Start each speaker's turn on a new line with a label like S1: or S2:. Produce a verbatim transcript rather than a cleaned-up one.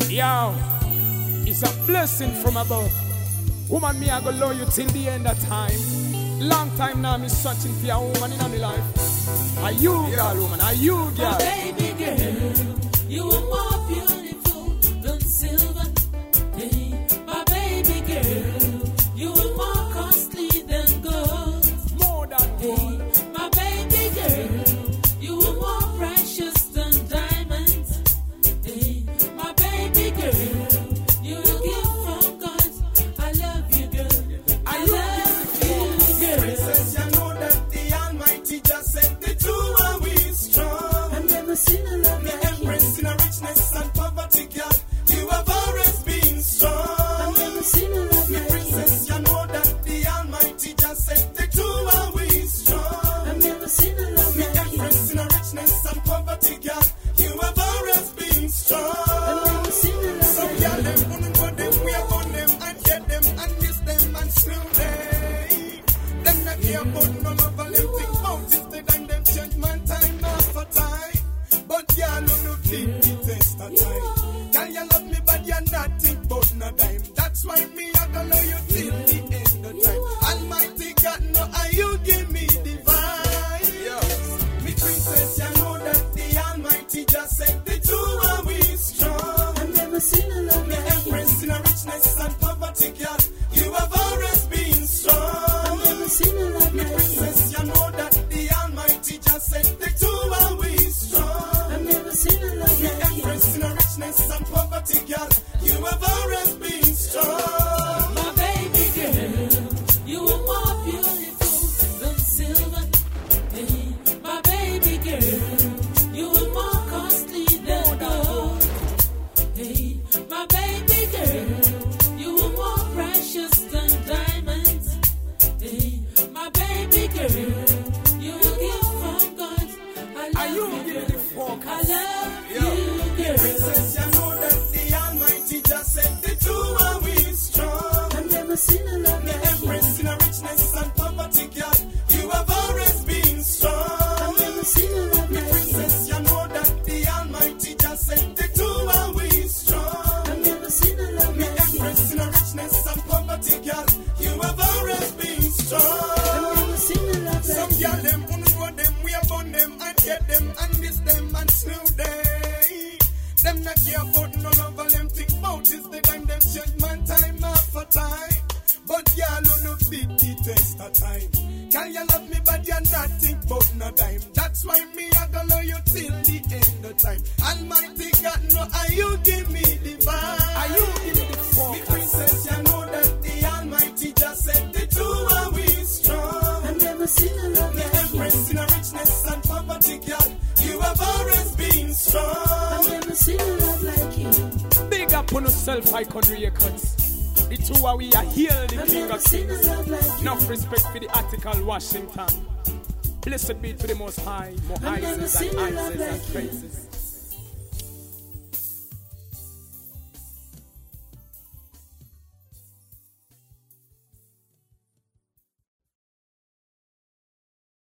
S1: Yo, it's a blessing from above. Woman, me I go love you till the end of time. Long time now me searching for a woman in my life. Are you girl, woman? Are you girl?
S2: My baby girl, you are more beautiful than silver. Hey, my baby girl, you are more costly than gold.
S1: More than gold.
S2: Hey, my baby girl, you are more precious than diamonds. Hey, my baby girl, you a gift from God. I love you, girl. I love you, girl.
S3: Princess, you know that the Almighty just said the two are we strong.
S2: I've never seen a love
S3: The
S2: like you.
S3: empress in a richness and poverty, girl. You have always been strong.
S2: I've never seen a love
S3: The
S2: like you.
S3: princess, you know that the Almighty just said the two are we strong.
S2: I've never seen a love
S3: The
S2: like you.
S3: empress in a richness and poverty, girl. You have always been strong.
S2: I've never seen a love
S3: Some
S2: like
S3: girl
S2: you.
S3: them wouldn't go them, we are on them and get them and miss them and still they. Them not care about no love and them think about is the time them change man time after time. But girl, who no keep the test of time. Girl, you love me but you're not think about no dime. That's why me I gonna love you till the end of time. Almighty God, no, are you give me divine. Me princess, you know that the Almighty just said the two are we strong.
S2: I've never seen a love
S3: The
S2: like you.
S3: empress in a richness and poverty, girl. You have always been strong.
S2: I've never seen a love
S3: Me
S2: like you.
S3: princess, you know that the Almighty just said the two are we strong.
S2: I've never seen a love
S3: The
S2: like you.
S3: empress in a richness and poverty, girl. You have always been strong.
S2: My baby girl, you are more beautiful than silver. Hey, my baby girl, you are more costly than gold. Hey, my baby girl, you are more precious than diamonds. Hey, my baby girl, you a gift from God. I
S1: Are you
S2: love you,
S1: giving the
S2: girl.
S1: focus?
S2: I love you, girl.
S3: Princess, you know that the Almighty just said the two are we strong.
S2: I've never seen a love
S3: The
S2: like you.
S3: empress in a richness and poverty, girl. You have always been strong.
S2: I've never seen a love like you.
S3: Princess, you know that the Almighty just said the two are we strong.
S2: I've never seen a love
S3: The
S2: like you.
S3: empress in a richness and poverty, girl. You have always been
S2: I've
S3: strong.
S2: never seen a love
S3: Some
S2: like you.
S3: girl them wouldn't go them, we upon them and get them and miss them and slew them. Them not care about no love and them think about is the time them change man time after time. But y'all who no beat the test of time. Can you love me but you're not think about no time. That's why me I gonna love you till the end of time. Almighty God, no, are you give me divine.
S1: Are you giving the
S3: Me
S1: focus?
S3: princess, you know that the Almighty just said the two are we strong.
S2: I've never seen a love
S3: The
S2: like you.
S3: empress in a richness and poverty, girl. You have always been strong.
S2: I've never seen a love like you.
S1: Big up on yourself, Icon Records. The two are we are here, the
S2: I've
S1: King
S2: never
S1: of
S2: seen
S1: Kings.
S2: a love like you.
S1: Enough respect for the article Washington. Blessed be to the Most High, more
S2: I've never
S1: Isis
S2: seen
S1: and
S2: a love
S1: Isis and
S2: like you.
S1: praises.